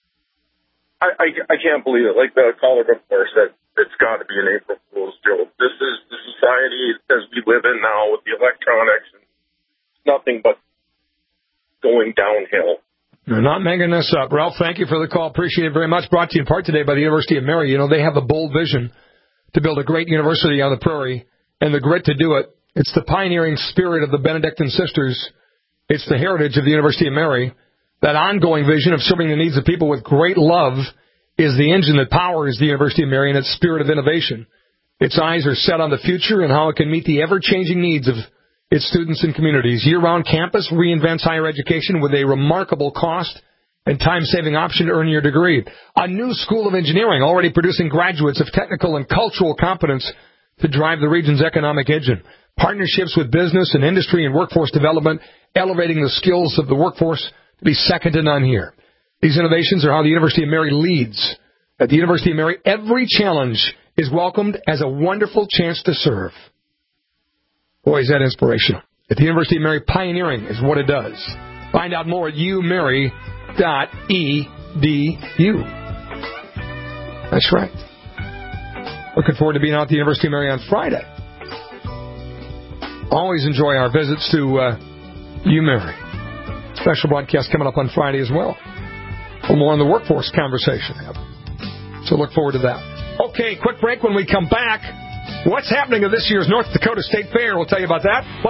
I, I I can't believe it. Like the caller before said, it's got to be an April Fool's joke. This is the society as we live in now with the electronics and nothing but going downhill. You're not making this up, Ralph. Thank you for the call. Appreciate it very much. Brought to you in part today by the University of Mary. You know, they have a bold vision to build a great university on the prairie, and the grit to do it. It's the pioneering spirit of the Benedictine sisters. It's the heritage of the University of Mary. That ongoing vision of serving the needs of people with great love is the engine that powers the University of Mary and its spirit of innovation. Its eyes are set on the future and how it can meet the ever-changing needs of its students and communities. Year-round campus reinvents higher education with a remarkable cost and time-saving option to earn your degree. A new school of engineering already producing graduates of technical and cultural competence to drive the region's economic engine. Partnerships with business and industry and workforce development, elevating the skills of the workforce to be second to none here. These innovations are how the University of Mary leads. At the University of Mary, every challenge is welcomed as a wonderful chance to serve. Boy, is that inspirational. At the University of Mary, pioneering is what it does. Find out more at u mary dot e d u. That's right. Looking forward to being out at the University of Mary on Friday. Always enjoy our visits to uh, UMary. Special broadcast coming up on Friday as well. A little more on the workforce conversation. So look forward to that. Okay, quick break. When we come back, what's happening at this year's North Dakota State Fair? We'll tell you about that. Plus,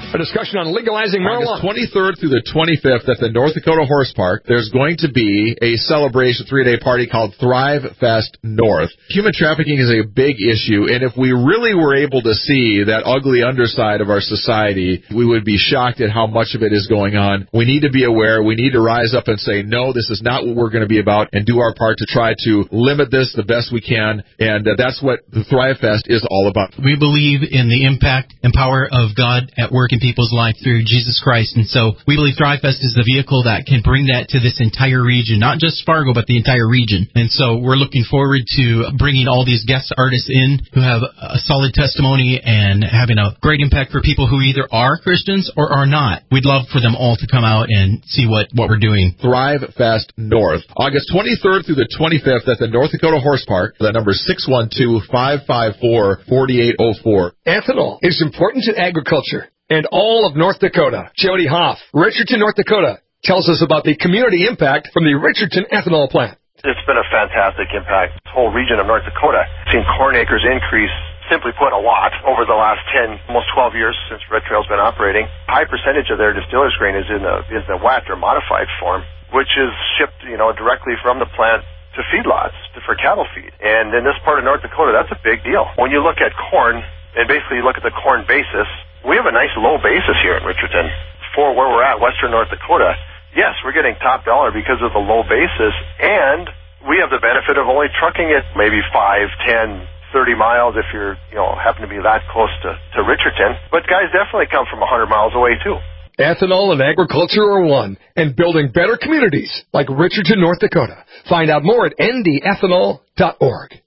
a discussion on legalizing marijuana. August twenty-third through the twenty-fifth at the North Dakota Horse Park, there's going to be a celebration three-day party called Thrive Fest North. Human trafficking is a big issue, and if we really were able to see that ugly underside of our society, we would be shocked at how much of it is going on. We need to be aware. We need to rise up and say, no, this is not what we're going to be about, and do our part to try to limit this the best we can, and uh, that's what the Thrive Fest is all about. We believe in the impact and power of God at work in people's life through Jesus Christ, and so we believe Thrive Fest is the vehicle that can bring that to this entire region, not just Fargo, but the entire region. And so we're looking forward to bringing all these guest artists in who have a solid testimony and having a great impact for people who either are Christians or are not. We'd love for them all to come out and see what, what we're doing. Thrive Fest North, August twenty-third through the twenty-fifth at the North Dakota Horse Park. That number is six one two, five five four, four eight zero four. Ethanol is important to agriculture and all of North Dakota. Jody Hoff, Richardson, North Dakota, tells us about the community impact from the Richardson ethanol plant. It's been a fantastic impact. The whole region of North Dakota seen corn acres increase, simply put, a lot over the last ten, almost twelve years since Red Trail's been operating. A high percentage of their distiller's grain is in the is the wet or modified form, which is shipped, you know, directly from the plant to feedlots to, for cattle feed. And in this part of North Dakota, that's a big deal. When you look at corn, and basically you look at the corn basis, we have a nice low basis here in Richardson for where we're at, western North Dakota. Yes, we're getting top dollar because of the low basis, and we have the benefit of only trucking it maybe five, ten, thirty miles if you're, you know, happen to be that close to, to Richardson. But guys definitely come from one hundred miles away, too. Ethanol and agriculture are one, and building better communities like Richardson, North Dakota. Find out more at n d ethanol dot org.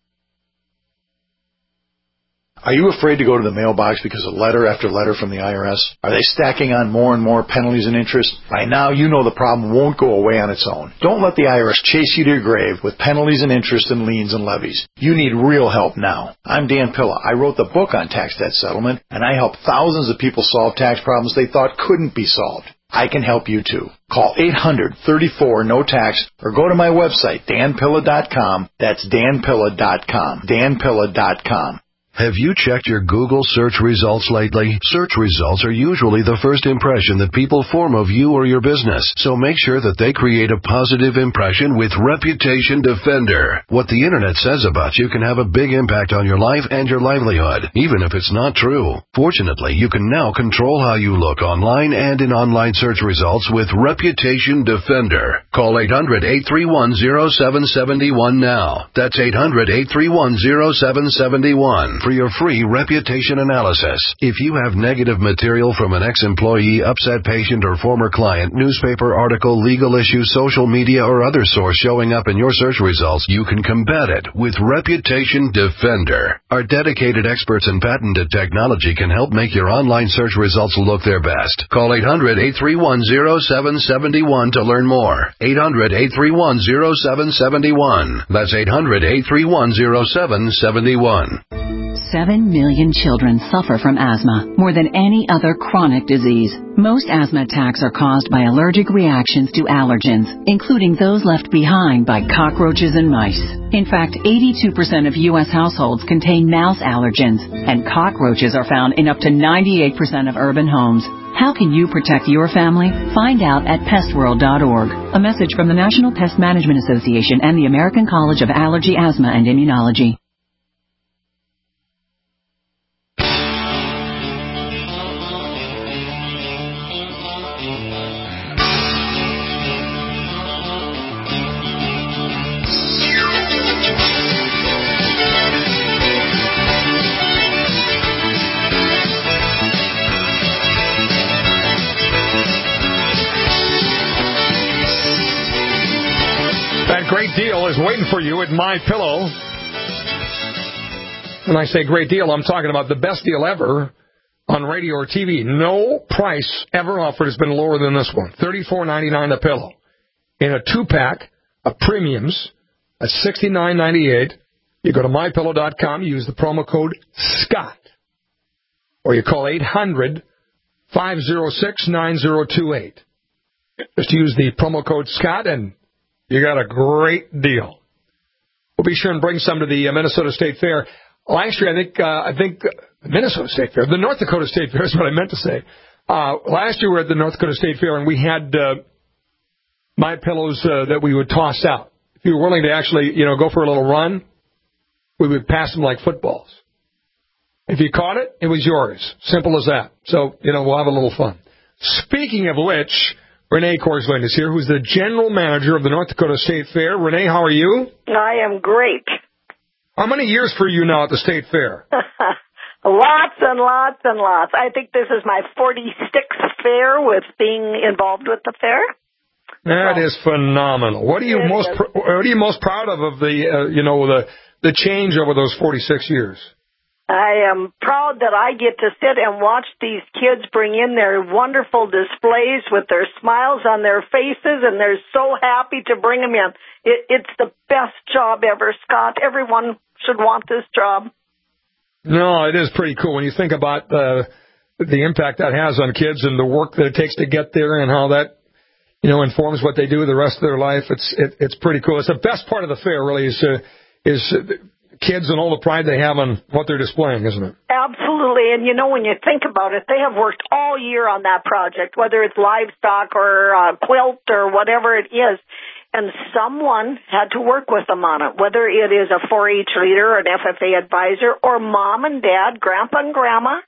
Are you afraid to go to the mailbox because of letter after letter from the I R S? Are they stacking on more and more penalties and interest? By now, you know the problem won't go away on its own. Don't let the I R S chase you to your grave with penalties and interest and liens and levies. You need real help now. I'm Dan Pilla. I wrote the book on tax debt settlement, and I help thousands of people solve tax problems they thought couldn't be solved. I can help you too. Call eight hundred, thirty-four, no tax or go to my website, dan pilla dot com. That's dan pilla dot com. dan pilla dot com. Have you checked your Google search results lately? Search results are usually the first impression that people form of you or your business, so make sure that they create a positive impression with Reputation Defender. What the internet says about you can have a big impact on your life and your livelihood, even if it's not true. Fortunately, you can now control how you look online and in online search results with Reputation Defender. Call eight hundred, eight three one, zero seven seven one now. That's eight hundred, eight three one, zero seven seven one. For your free reputation analysis. If you have negative material from an ex-employee, upset patient, or former client, newspaper article, legal issue, social media, or other source showing up in your search results, you can combat it with Reputation Defender. Our dedicated experts in patented technology can help make your online search results look their best. Call eight hundred, eight three one, zero seven seven one to learn more. eight hundred, eight three one, zero seven seven one. That's eight hundred, eight three one, zero seven seven one. Seven million children suffer from asthma, more than any other chronic disease. Most asthma attacks are caused by allergic reactions to allergens, including those left behind by cockroaches and mice. In fact, eighty-two percent of U S households contain mouse allergens, and cockroaches are found in up to ninety-eight percent of urban homes. How can you protect your family? Find out at pest world dot org. A message from the National Pest Management Association and the American College of Allergy, Asthma, and Immunology. Great deal is waiting for you at MyPillow. When I say great deal, I'm talking about the best deal ever on radio or T V. No price ever offered has been lower than this one. thirty-four ninety-nine a pillow. In a two-pack of premiums at sixty-nine ninety-eight. You go to my pillow dot com, you use the promo code SCOTT. Or you call eight hundred, five oh six, nine oh two eight. Just use the promo code SCOTT and you got a great deal. We'll be sure and bring some to the Minnesota State Fair. Last year, I think uh, I think Minnesota State Fair, the North Dakota State Fair is what I meant to say. Uh, last year we were at the North Dakota State Fair, and we had uh, My Pillows uh, that we would toss out. If you were willing to actually, you know, go for a little run, we would pass them like footballs. If you caught it, it was yours. Simple as that. So, you know, we'll have a little fun. Speaking of which, Renee Korsland is here, who's the general manager of the North Dakota State Fair. Renee, how are you? I am great. How many years for you now at the State Fair? Lots and lots and lots. I think this is my forty-sixth fair with being involved with the fair. That is phenomenal. What are you It most is. pr- What are you most proud of of the uh, you know the the change over those forty-six years? I am proud that I get to sit and watch these kids bring in their wonderful displays with their smiles on their faces, and they're so happy to bring them in. It, it's the best job ever, Scott. Everyone should want this job. No, it is pretty cool when you think about uh, the impact that has on kids and the work that it takes to get there and how that, you know, informs what they do the rest of their life. It's it, it's pretty cool. It's the best part of the fair, really, is uh, is uh, kids and all the pride they have on what they're displaying, isn't it? Absolutely. And, you know, when you think about it, they have worked all year on that project, whether it's livestock or uh, quilt or whatever it is. And someone had to work with them on it, whether it is a four H leader or an F F A advisor or mom and dad, grandpa and grandma.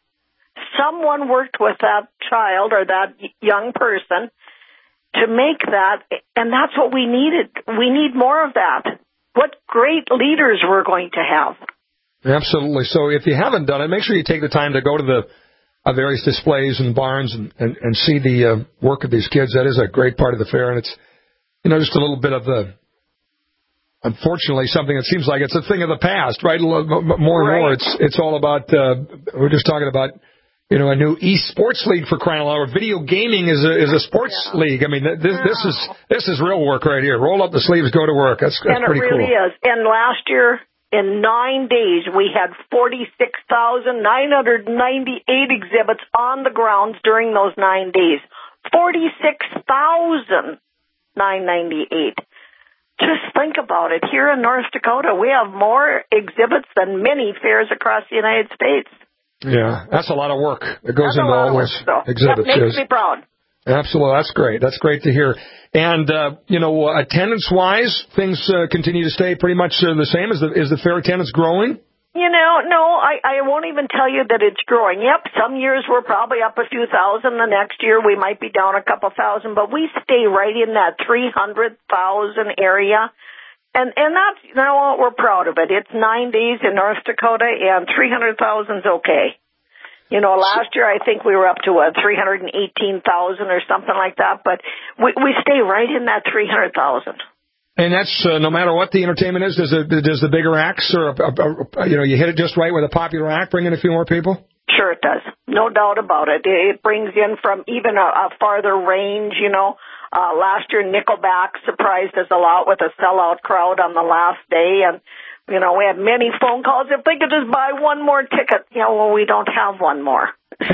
Someone worked with that child or that young person to make that, and that's what we needed. We need more of that. What great leaders we're going to have. Absolutely. So if you haven't done it, make sure you take the time to go to the uh, various displays and barns and, and, and see the uh, work of these kids. That is a great part of the fair, and it's, you know, just a little bit of the, unfortunately, something that seems like it's a thing of the past, right? More and more, Right. it's it's all about, uh, we're just talking about, you know, a new esports league for crying out loud. Video gaming is a is a sports yeah. league. I mean, th- this this is this is real work right here. Roll up the sleeves, go to work. That's, that's and pretty it really cool. is. And last year, in nine days, we had forty-six thousand nine hundred ninety-eight exhibits on the grounds during those nine days. forty-six thousand nine hundred ninety-eight. Just think about it. Here in North Dakota, we have more exhibits than many fairs across the United States. Yeah, that's a lot of work that goes That's into all those work, exhibits. That makes yes. me proud. Absolutely. That's great. That's great to hear. And, uh, you know, attendance-wise, things uh, continue to stay pretty much uh, the same. Is the, is the fair attendance growing? You know, no, I, I won't even tell you that it's growing. Yep, some years we're probably up a few thousand. The next year we might be down a couple thousand, but we stay right in that three hundred thousand area. And and that's, you know what, we're proud of it. It's nine days in North Dakota, and three hundred thousand is okay. You know, last year I think we were up to a three hundred eighteen thousand or something like that, but we, we stay right in that three hundred thousand. And that's uh, no matter what the entertainment is. Does, it, does the bigger acts, or a, a, a, you know, you hit it just right with a popular act, bring in a few more people? Sure it does. No doubt about it. It brings in from even a, a farther range, you know. Uh, last year, Nickelback surprised us a lot with a sellout crowd on the last day. And, you know, we had many phone calls. If they could just buy one more ticket, you know, well, we don't have one more.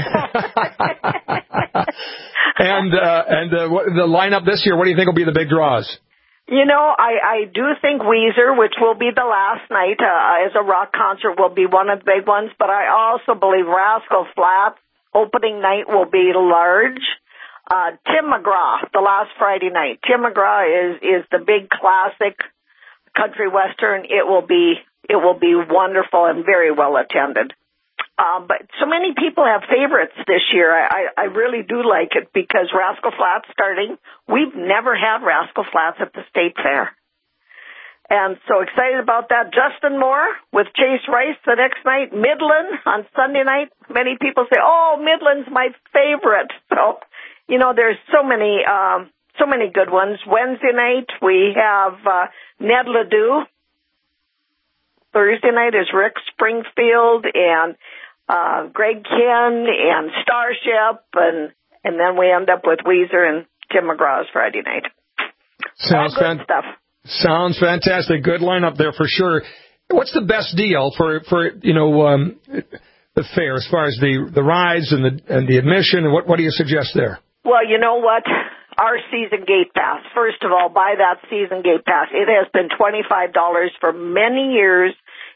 and uh, and uh, what, the lineup this year, what do you think will be the big draws? You know, I, I do think Weezer, which will be the last night uh, as a rock concert, will be one of the big ones. But I also believe Rascal Flatts opening night will be large. Uh, Tim McGraw, the last Friday night. Tim McGraw is, is the big classic country western. It will be, it will be wonderful and very well attended. Um, but so many people have favorites this year. I, I, I really do like it because Rascal Flatts starting. We've never had Rascal Flatts at the State Fair. And so excited about that. Justin Moore with Chase Rice the next night. Midland on Sunday night. Many people say, oh, Midland's my favorite. So, you know, there's so many, um, so many good ones. Wednesday night we have uh, Ned Ledoux. Thursday night is Rick Springfield and uh, Greg Kinn and Starship, and and then we end up with Weezer and Tim McGraw's Friday night. Sounds All good fan- stuff. Sounds fantastic. Good lineup there for sure. What's the best deal for for you know um, the fair as far as the, the rides and the and the admission? And what what do you suggest there? Well, you know what? Our season gate pass. First of all, buy that season gate pass. It has been twenty-five dollars for many years.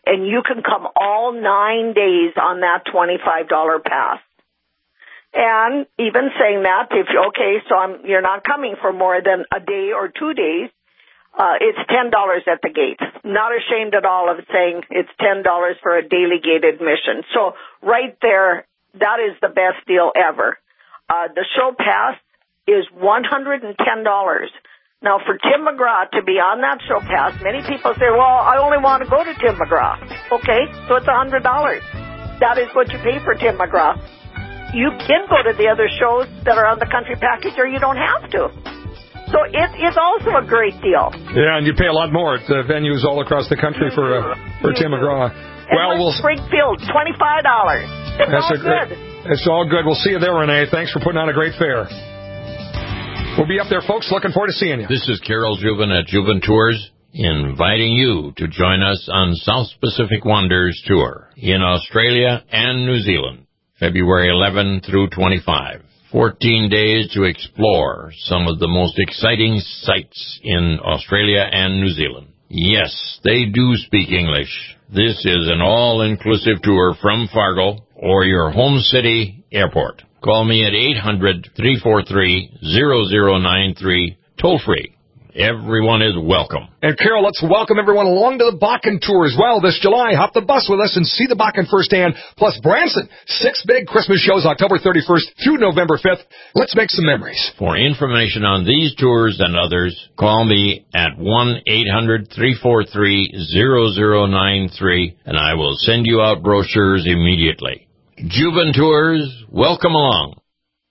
and you can come all nine days on that twenty-five dollars pass. And even saying that, if okay, so I'm, you're not coming for more than a day or two days, uh, it's ten dollars at the gate. Not ashamed at all of saying it's ten dollars for a daily gate admission. So right there, that is the best deal ever. Uh, the show pass is one hundred ten dollars. Now, for Tim McGraw to be on that show pass, many people say, well, I only want to go to Tim McGraw. Okay, so it's one hundred dollars. That is what you pay for Tim McGraw. You can go to the other shows that are on the country package, or you don't have to. So it is also a great deal. Yeah, and you pay a lot more at uh, venues all across the country for uh, for Tim McGraw. Well, we'll Springfield, twenty-five dollars. It's that's all a great, good. It's all good. We'll see you there, Renee. Thanks for putting on a great fair. We'll be up there, folks. Looking forward to seeing you. This is Carol Juven at Juven Tours, inviting you to join us on South Pacific Wonders Tour in Australia and New Zealand, February eleventh through twenty-fifth. fourteen days to explore some of the most exciting sites in Australia and New Zealand. Yes, they do speak English. This is an all-inclusive tour from Fargo or your home city airport. Call me at eight hundred, three four three, zero zero nine three, toll free. Everyone is welcome. And, Carol, let's welcome everyone along to the Bakken Tour as well this July. Hop the bus with us and see the Bakken firsthand, plus Branson. Six big Christmas shows October thirty-first through November fifth. Let's make some memories. For information on these tours and others, call me at one eight hundred, three four three, zero zero nine three, and I will send you out brochures immediately. Juven Tours, welcome along.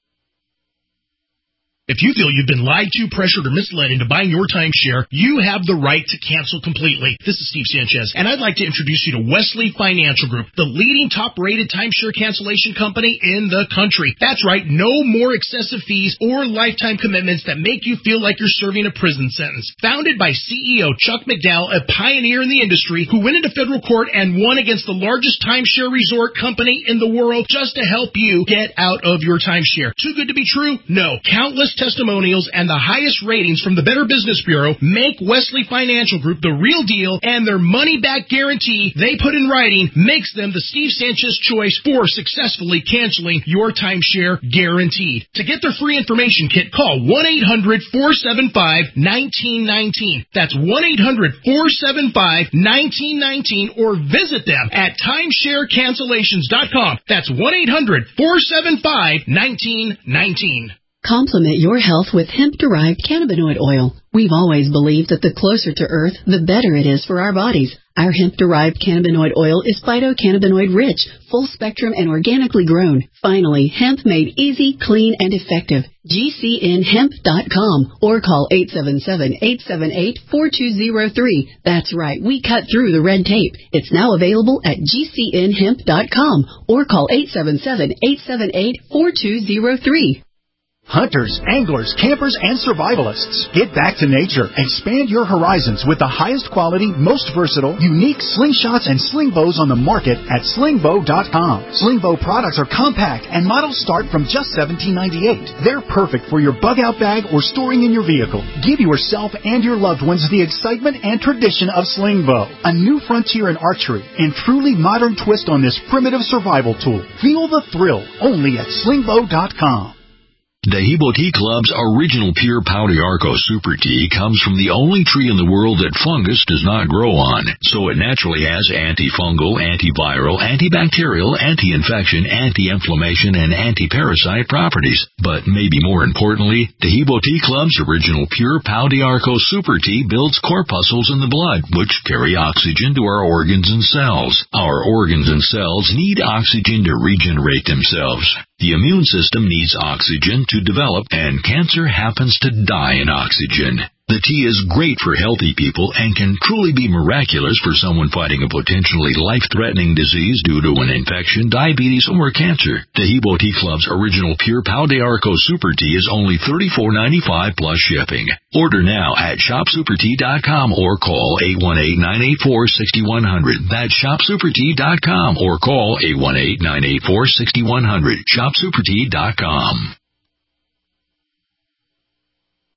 If you feel you've been lied to, pressured, or misled into buying your timeshare, you have the right to cancel completely. This is Steve Sanchez, and I'd like to introduce you to Wesley Financial Group, the leading top-rated timeshare cancellation company in the country. That's right, no more excessive fees or lifetime commitments that make you feel like you're serving a prison sentence. Founded by C E O Chuck McDowell, a pioneer in the industry who went into federal court and won against the largest timeshare resort company in the world just to help you get out of your timeshare. Too good to be true? No. Countless testimonials and the highest ratings from the Better Business Bureau make Wesley Financial Group the real deal, and their money-back guarantee they put in writing makes them the Steve Sanchez choice for successfully canceling your timeshare guaranteed. To get their free information kit, call one eight hundred, four seven five, one nine one nine. That's one eight hundred, four seven five, one nine one nine, or visit them at timeshare cancellations dot com. That's one eight hundred, four seven five, one nine one nine. Complement your health with hemp-derived cannabinoid oil. We've always believed that the closer to Earth, the better it is for our bodies. Our hemp-derived cannabinoid oil is phytocannabinoid-rich, full-spectrum, and organically grown. Finally, hemp made easy, clean, and effective. G C N hemp dot com or call eight seven seven, eight seven eight, four two zero three. That's right, we cut through the red tape. It's now available at G C N hemp dot com or call eight seven seven, eight seven eight, four two zero three. Hunters, anglers, campers, and survivalists. Get back to nature. Expand your horizons with the highest quality, most versatile, unique slingshots and sling bows on the market at sling bow dot com. Sling bow products are compact and models start from just seventeen ninety-eight. They're perfect for your bug out bag or storing in your vehicle. Give yourself and your loved ones the excitement and tradition of sling bow. A new frontier in archery and truly modern twist on this primitive survival tool. Feel the thrill only at sling bow dot com. Dehibo Tea Club's original pure Pau d'Arco Super Tea comes from the only tree in the world that fungus does not grow on, so it naturally has antifungal, antiviral, antibacterial, anti-infection, anti-inflammation, and anti-parasite properties. But maybe more importantly, Dehibo Tea Club's original pure Pau d'Arco Super Tea builds corpuscles in the blood, which carry oxygen to our organs and cells. Our organs and cells need oxygen to regenerate themselves. The immune system needs oxygen to develop, and cancer happens to die in oxygen. The tea is great for healthy people and can truly be miraculous for someone fighting a potentially life-threatening disease due to an infection, diabetes, or cancer. Dehibo Tea Club's original pure Pau d'Arco Super Tea is only thirty-four ninety-five plus shipping. Order now at shop super tea dot com or call eight one eight, nine eight four, six one zero zero. That's shop super tea dot com or call eight one eight, nine eight four, six one zero zero. shop super tea dot com.